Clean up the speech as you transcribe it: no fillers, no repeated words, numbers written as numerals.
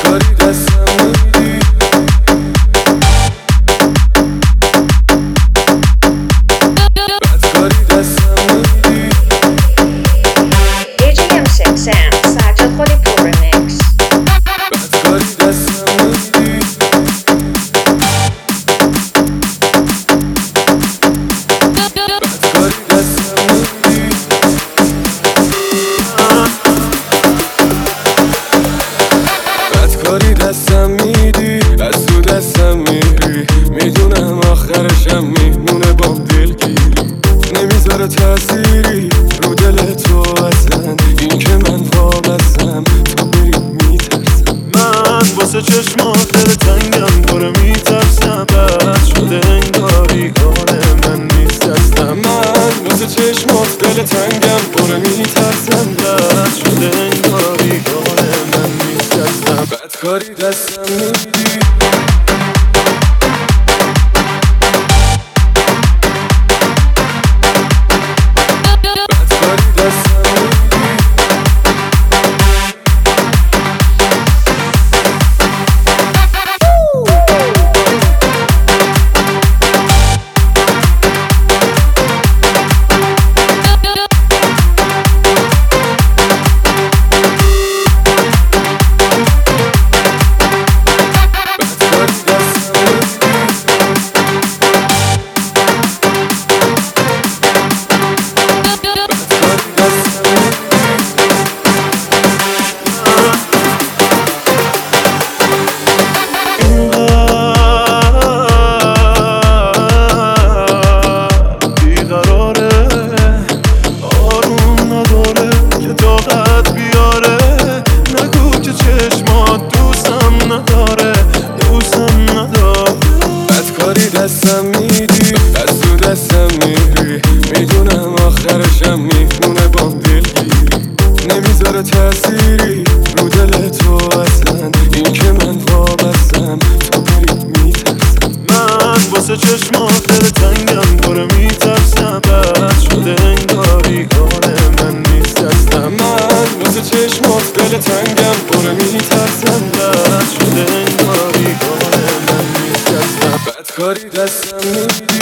بدکاری دستم میدی بدکاری دستم میدی AGM6 Sam سجاد خودی پور مکس بدکاری دستم میدی بدکاری دستم میدی بدکاری دستم میدی از تو دستم میری میدونم آخرشم میمونه بام دلگیری نمیذاره تأثیری رو دل تو اصلا این که من وابستم تو بری میترسم من واسه چشمات دل تنگم پره میترسم بد شده انگاری کار من نیست دستم من واسه چشمات دل تنگم پره میترسم بد شده انگاری کار من نیست دستم بدکاری دستم میدی بدکاری دستم میدی بدکاری دستم میدی از تو دستم میری میدونم آخرشم میمونه بام دلگیری نمیذاره تأثیری رو دل تو اصلا این که من وابستم تو بری میترسم من واسه چشمات دل تنگم پره میترسم بد شده انگاری کار من نیست دستم من واسه چشمات دل تنگم پره میترسم بد شده انگاری کار من نیست دستم بدکاری دستم میدی